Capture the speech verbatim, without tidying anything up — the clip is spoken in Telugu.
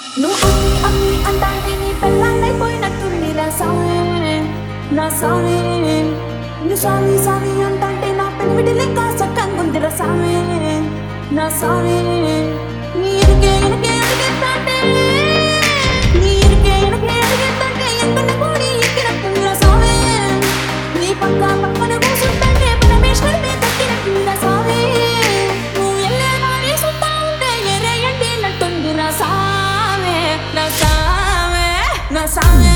నువ్వు అమ్మి అమ్మి అంటాంటే నీ పెళ్ళాన్నైపోయినట్టుందిరా సామి నా సామి. నువ్వు సామి సామి అంటాంటే నా పెనిమిటి లెక్క సక్కంగుందిరా సామి నా సామి. నీ ఇరుకే ఇరుకే అడిగేస్తాంటే నీ ఇరుకే ఇరుకే అడిగేస్తాంటే ఎంత కోడి ఎక్కినట్టుందిరా సామి. నీ పక్క పక్కన కూర్చుంటే పరమేశ్వరి దక్కినట్టుందిరా సామి. నువ్వు ఎల్లే నాని సుత్తా ఉంటే ఎరే ఎండినట్టుందిరా సామి నా సామి నా సామి.